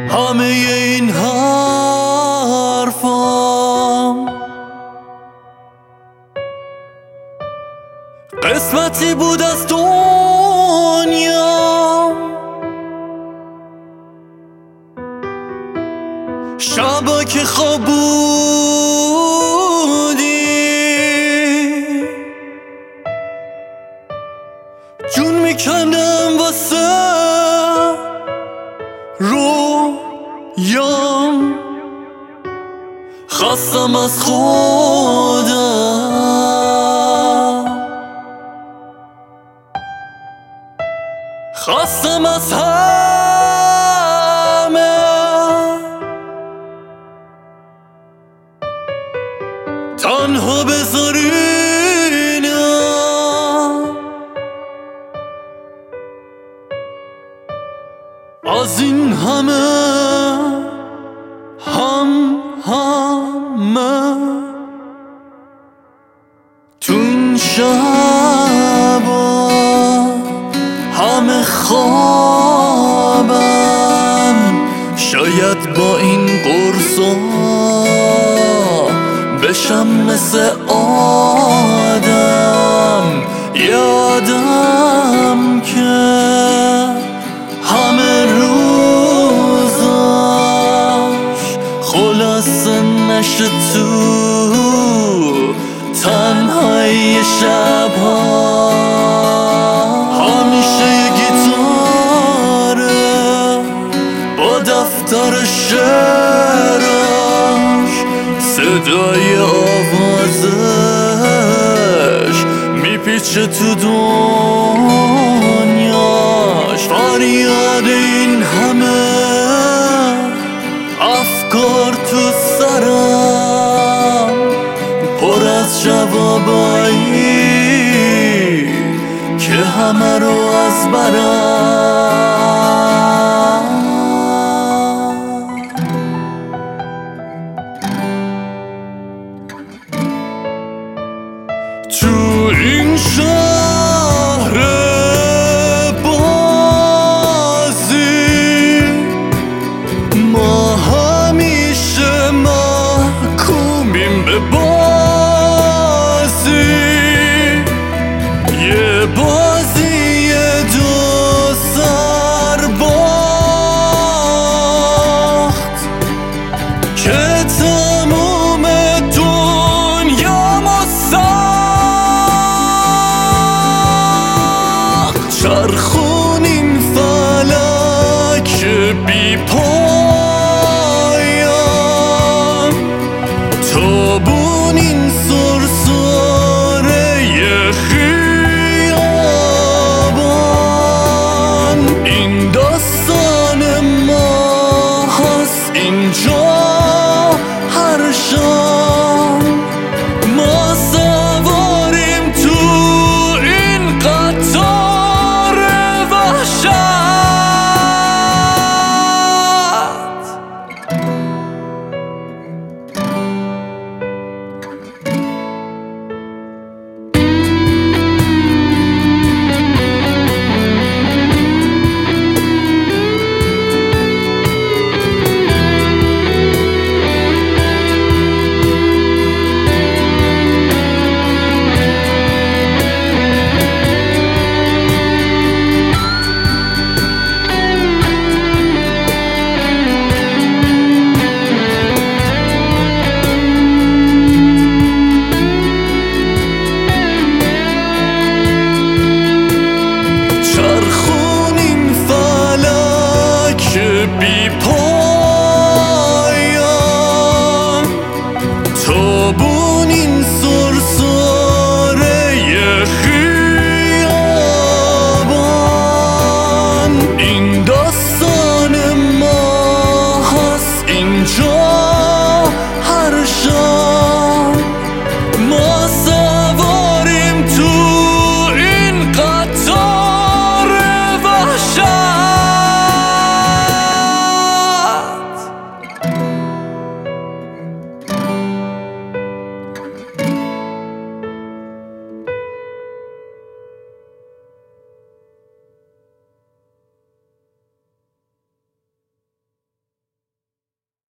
همه این حرفام قسمتی بود از دنیا، شبا که خواب بودی جون میکندم واسه رویام، خستم از خودم، خستم از همه، تنها بذارینم از این همه همه تو این شبا همه خوابم، شاید با این قرصا بشم مثل آدم، یادم که همه روزاش خلاصه نشه تو تنهایی شبها، همیشه یه گیتاره با دفتر شعراش، صدای آوازش میپیچه تو دنیاش، فریاد این همه افکار تو سرم، پر از جوابایی که همه رو از برم. تو این شهر بازی ما همیشه محکومیم به بازی، یه بازی دو سر باخت که تموم دنیا مساخت، چرخونیم فلک بی پا